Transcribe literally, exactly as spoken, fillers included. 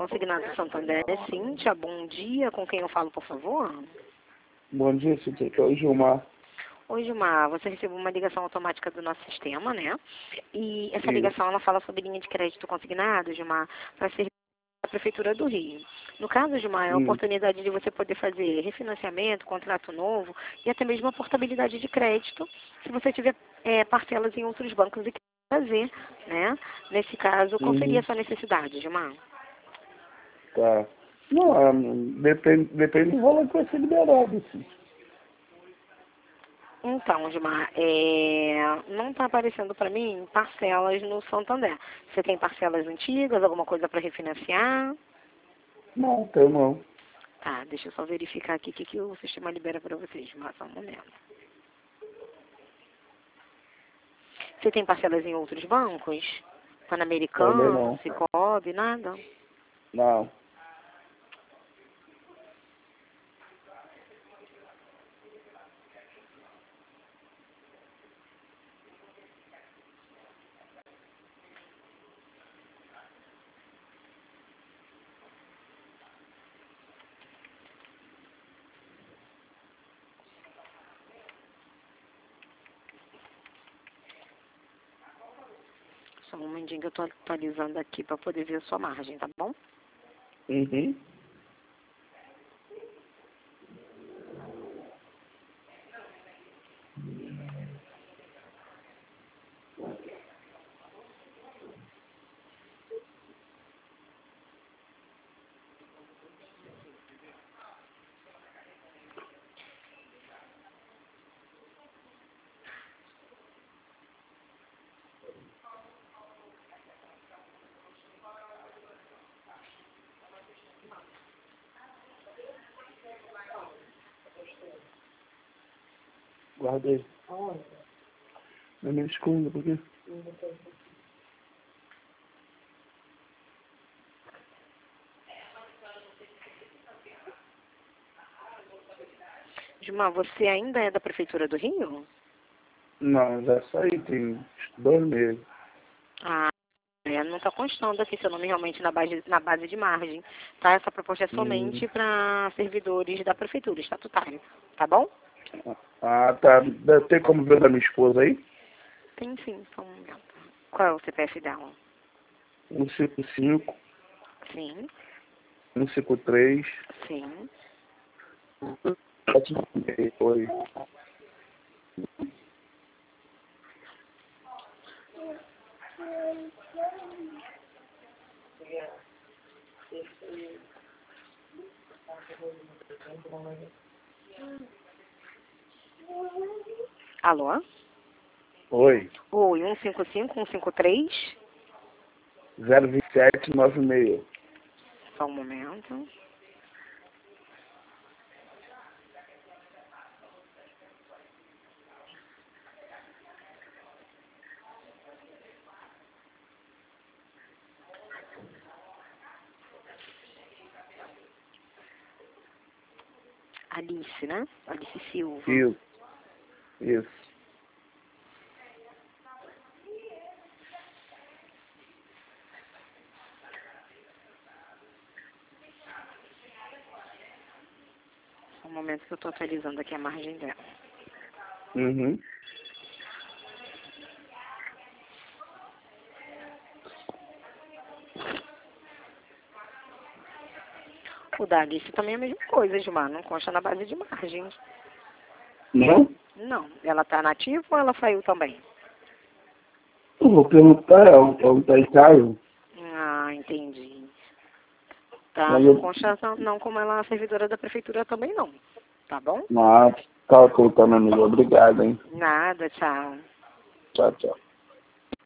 Consignado Santander, Cíntia, bom dia. Com quem eu falo, por favor? Bom dia, Cíntia. Aqui é o Gilmar. Oi, Gilmar. Você recebeu uma ligação automática do nosso sistema, né? E essa Isso. ligação, ela fala sobre linha de crédito consignado, Gilmar, para ser da Prefeitura do Rio. No caso, Gilmar, é a Hum. oportunidade de você poder fazer refinanciamento, contrato novo e até mesmo a portabilidade de crédito, se você tiver é, parcelas em outros bancos e quer fazer, né? Nesse caso, qual seria a sua necessidade, Gilmar? Tá. Não, ah, depende, depende do valor que vai ser liberado, assim. Então, Gilmar, é, não está aparecendo para mim parcelas no Santander. Você tem parcelas antigas, alguma coisa para refinanciar? Não, tem não. Tá, deixa eu só verificar aqui o que, que o sistema libera para vocês, Gilmar, só um momento. Você tem parcelas em outros bancos? Também Pan-Americano, não. Sicoob, nada? Não. Só um momentinho que eu estou atualizando aqui para poder ver a sua margem, tá bom? Uhum. Guardei. Não me esconda, por quê? Gilmar, você ainda é da Prefeitura do Rio? Não, já saí, tem dois meses. Ah, é, não está constando aqui seu nome realmente na base, na base de margem, tá? Essa proposta é Hum. somente para servidores da Prefeitura, estatutário, tá bom? Ah, tá. Deve ter como ver da minha esposa aí? Tem sim, só um momento. Qual é o C P F dela? um cinco cinco, Sim, um cinco três, sim. sete nove oito. Alô? Oi. Oi, um cinco cinco, um cinco três. zero dois sete nove seis. Só um momento. Alice, né? Alice Silva. Isso. Isso. Só um momento que eu estou atualizando aqui a margem dela. Uhum. O da Alice também é a mesma coisa, Gilmar. Não consta na base de margem. Não? Não. Ela está nativa ou ela saiu também? Eu vou perguntar, é um, é um tá em casa. Ah, entendi. Tá, Mas não eu... consta não, não como ela é servidora da prefeitura também não. Tá bom? Ah, tá, tá, meu amigo. Obrigado, hein. Nada, tchau. Tchau, tchau.